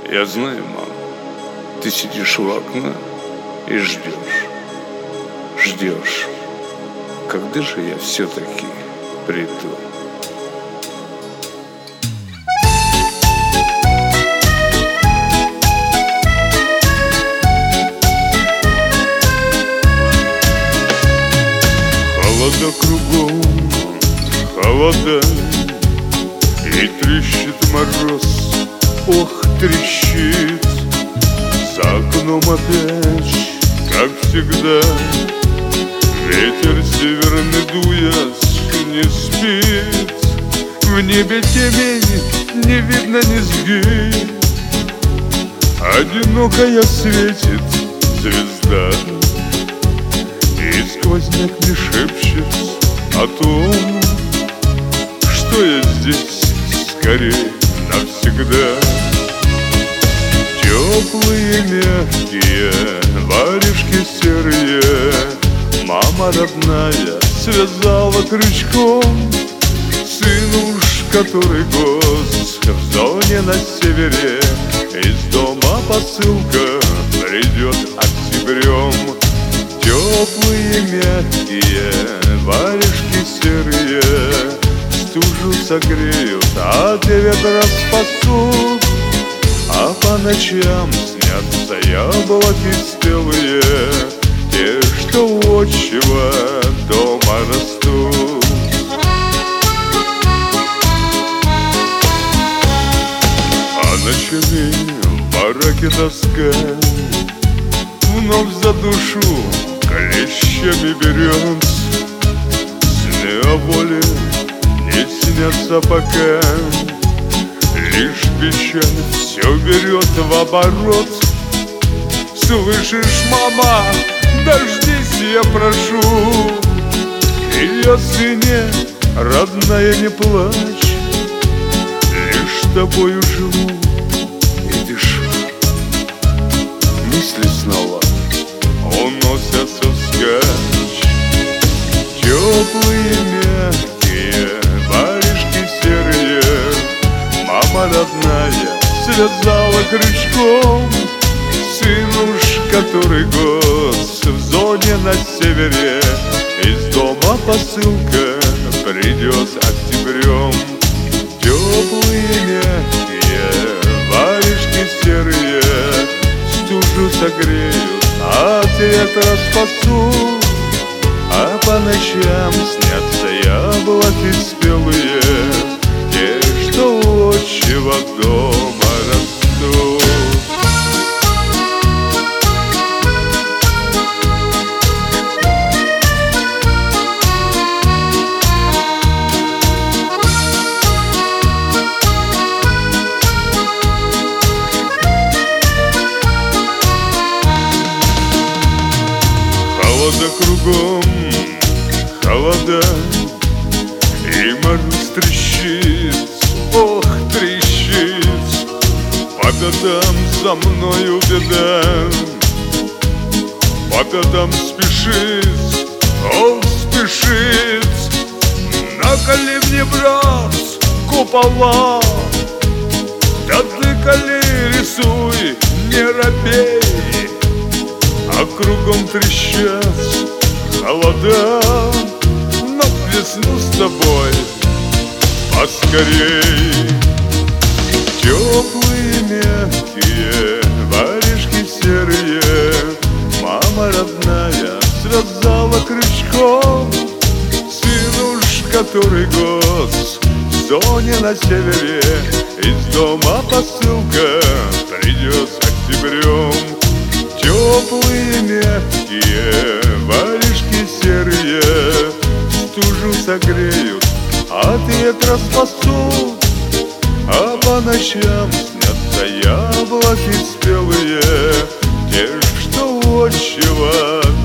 Я знаю, мам, ты сидишь у окна и ждешь, когда же я все-таки приду. Холода кругом, холода, и трещит мороз, ох, трещит. За окном опять, как всегда, ветер северный дует, не спит. В небе темень, не видно низги, одинокая светит звезда. И сквозняк не шепчет о том, что я здесь скорее навсегда. Теплые, мягкие, варежки серые мама родная связала крючком. Сын уж который год в зоне на севере, из дома посылка придет октябрем. Теплые, мягкие, варежки серые стужу согреют, от ветра спасут. А по ночам снятся яблоки спелые, те, что у отчего дома растут. А ночами в бараке тоска вновь за душу клещами берет. Сны о воле не снятся пока, лишь печаль все берет в оборот. Слышишь, мама, дождись, я прошу, и о сыне, родная, не плачь. Лишь тобою живу и дышу, мысли снова уносятся вскачь. Теплые, мягкие, варежки серые мама родная связала крючком. Сын уж который год в зоне на севере, из дома посылка придет октябрем. Теплые, мягкие, варежки серые стужу согреют, от ветра спасут. А по ночам снятся яблоки спелые, те, что у отчего дома растут. Холода кругом, холода, и мороз трещит, ох, трещит. По пятам за мною беда, по пятам спешит, ох, спешит. Наколи мне, брат, купола, да ты коли рисуй, не робей. А кругом трещат холода, но весну с тобой поскорей. Теплые, мягкие, варежки серые мама родная связала крючком. Сын уж который год в зоне на севере, из дома посылка придет октябрем. Теплые, мягкие, варежки серые стужу согреют, от ветра спасут. А по ночам снятся яблоки спелые, те, что у отчего